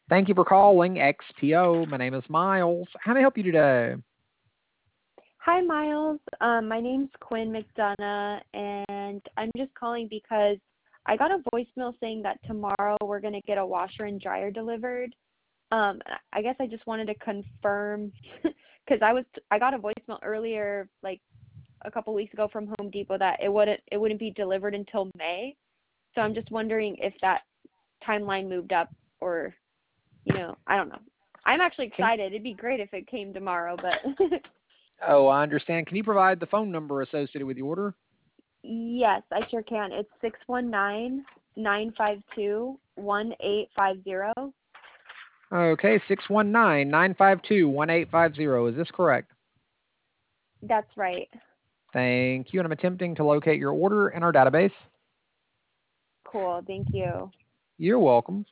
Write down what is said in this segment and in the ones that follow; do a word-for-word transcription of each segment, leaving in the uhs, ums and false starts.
Thank you for calling X P O. My name is Miles. How may I help you today? Hi, Miles. Um, my name's Quinn McDonough, and I'm just calling because I got a voicemail saying that tomorrow we're going to get a washer and dryer delivered. Um, I guess I just wanted to confirm because I was I got a voicemail earlier, like a couple weeks ago from Home Depot that it wouldn't it wouldn't be delivered until May. So I'm just wondering if that timeline moved up or, you know, I don't know. I'm actually Can, excited. It'd be great if it came tomorrow, but oh, I understand. Can you provide the phone number associated with the order? yes, I sure can. It's six one nine, nine five two, one eight five zero. Okay, six one nine, nine five two, one eight five zero. Is this correct? That's right. Thank you. And I'm attempting to locate your order in our database. Cool. Thank you. You're welcome.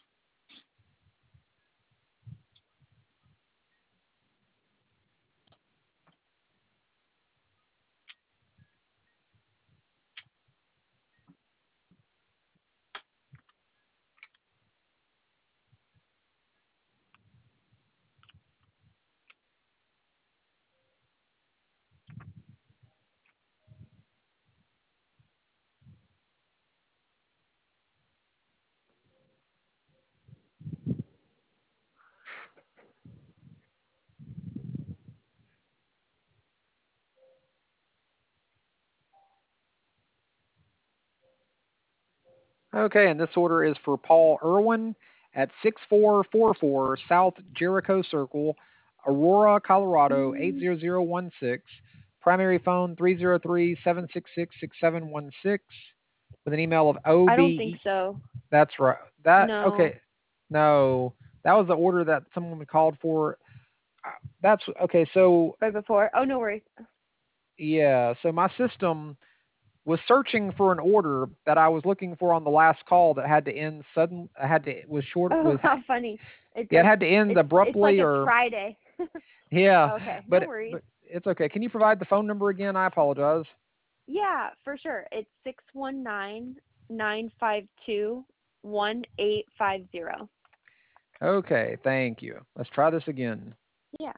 Okay, and this order is for Paul Irwin at six four four four South Jericho Circle, Aurora, Colorado eight zero zero one six. Primary phone three zero three, seven six six, six seven one six with an email of I don't think O B E. so. That's right. That No. okay. No, that was the order that someone called for. Uh, That's okay. So Right before? Oh, no worries. yeah, so my system was searching for an order that I was looking for on the last call that had to end sudden. I had to was short Oh, was how funny. It yeah, it does. had to end It's it's like abruptly it's or Friday. yeah, Okay, no but worries. but it's okay. Can you provide the phone number again? I apologize. Yeah, for sure. It's six one nine, nine five two, one eight five zero. Okay, thank you. Let's try this again. Yeah.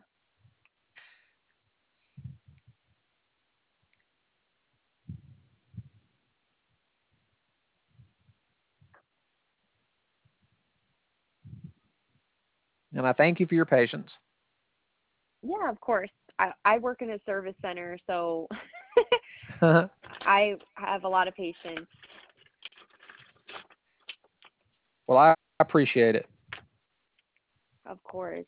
And I thank you for your patience. Yeah, of course. I, I work in a service center, so Well, I have a lot of patience. I appreciate it. Of course.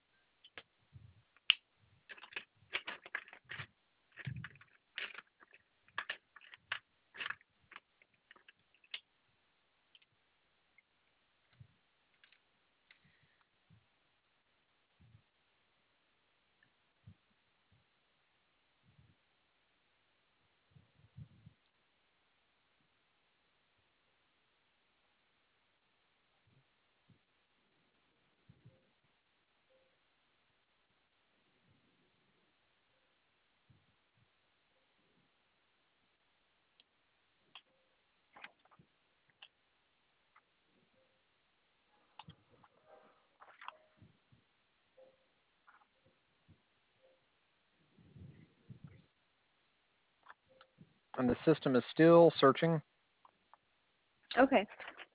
And the system is still searching. Okay.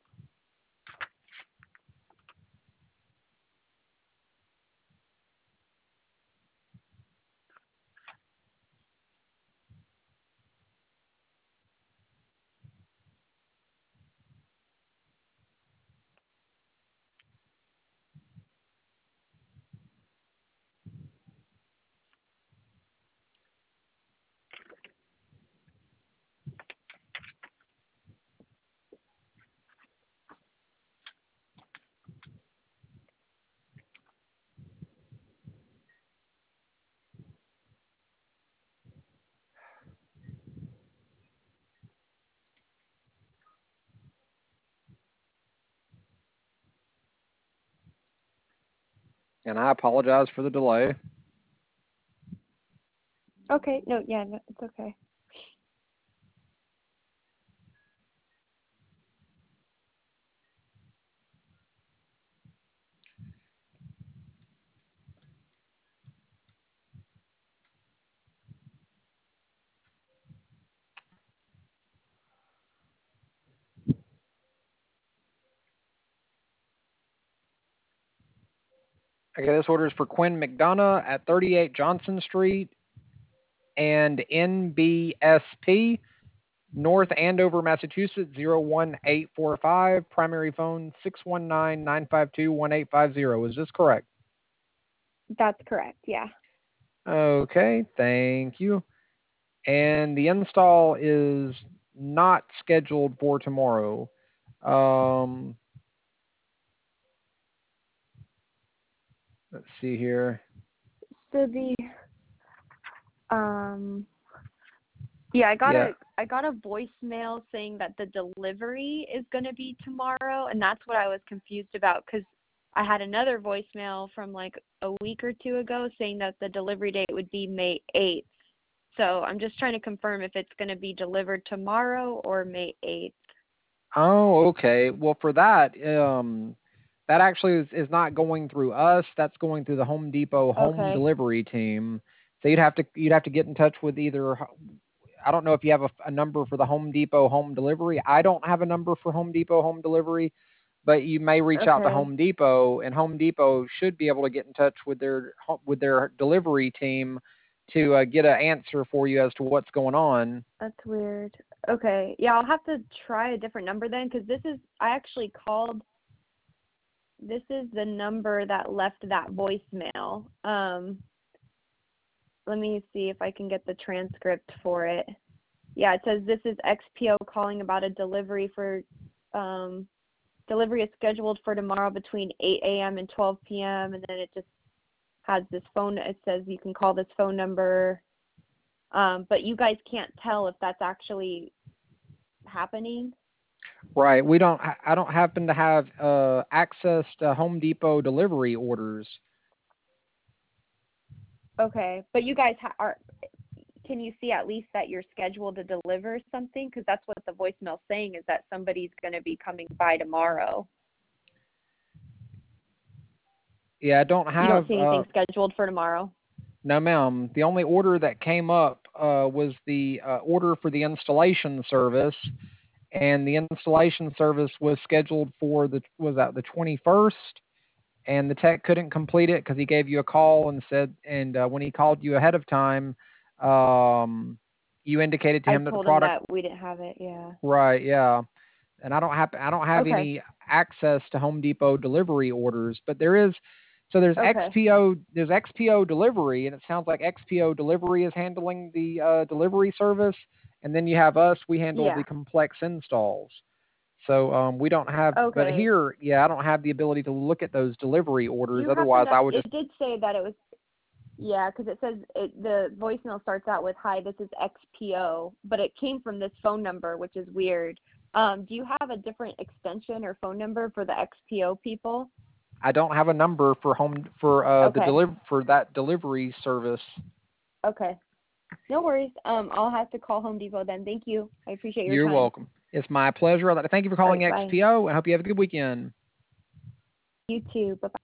And I apologize for the delay. Okay. No, yeah, no, it's okay. Okay, this order is for Quinn McDonough at thirty-eight Johnson Street and N B S P, North Andover, Massachusetts, zero one eight four five. Primary phone six one nine, nine five two, one eight five zero. Is this correct? That's correct, yeah. Okay, thank you. And the install is not scheduled for tomorrow. Um, let's see here. So the um yeah, I got Yeah. a I got a voicemail saying that the delivery is going to be tomorrow, and that's what I was confused about because I had another voicemail from like a week or two ago saying that the delivery date would be May eighth. So I'm just trying to confirm if it's going to be delivered tomorrow or May eighth. Oh, okay. Well, for that, um, that actually is, is not going through us. That's going through the Home Depot home Okay. delivery team. So you'd have to you'd have to get in touch with either. I don't know if you have a, a number for the Home Depot home delivery. I don't have a number for Home Depot home delivery, but you may reach out to Okay. Home Depot, and Home Depot should be able to get in touch with their with their delivery team to uh, get an answer for you as to what's going on. That's weird. Okay. Yeah, I'll have to try a different number then because this is, I actually called, this is the number that left that voicemail. Um, let me see if I can get the transcript for it. Yeah, it says this is X P O calling about a delivery for, um, delivery is scheduled for tomorrow between eight a.m. and twelve p.m. And then it just has this phone, it says you can call this phone number. Um, but you guys can't tell if that's actually happening. Right. We don't. I don't happen to have uh, access to Home Depot delivery orders. Okay, but you guys ha- are. Can you see at least that you're scheduled to deliver something? Because that's what the voicemail's saying is that somebody's going to be coming by tomorrow. Yeah, I don't You don't have. see Uh, anything scheduled for tomorrow? no, ma'am. The only order that came up uh, was the uh, order for the installation service, and the installation service was scheduled for the was that the twenty-first, and the tech couldn't complete it because he gave you a call and said, and uh, when he called you ahead of time, um, you indicated to I him that the told him product. that we didn't have it. Yeah. Right. Yeah. And I don't have I don't have Okay. any access to Home Depot delivery orders, but there is. So there's Okay. X P O there's X P O delivery, and it sounds like X P O delivery is handling the uh, delivery service, and then you have us. We handle Yeah. the complex installs. So um, we don't have, but Okay. here, yeah, I don't have the ability to look at those delivery Do orders. you happen Otherwise, to? I would just. It did say that it was. Yeah, because it says it, the voicemail starts out with "Hi, this is X P O," but it came from this phone number, which is weird. Um, do you have a different extension or phone number for the X P O people? I don't have a number for home for uh, the Okay. deliver for that delivery service. Okay. No worries. Um, I'll have to call Home Depot then. Thank you. I appreciate your You're time. welcome. It's my pleasure. I'd like to thank you for All calling right. Bye. X P O, and I hope you have a good weekend. You too. Bye bye.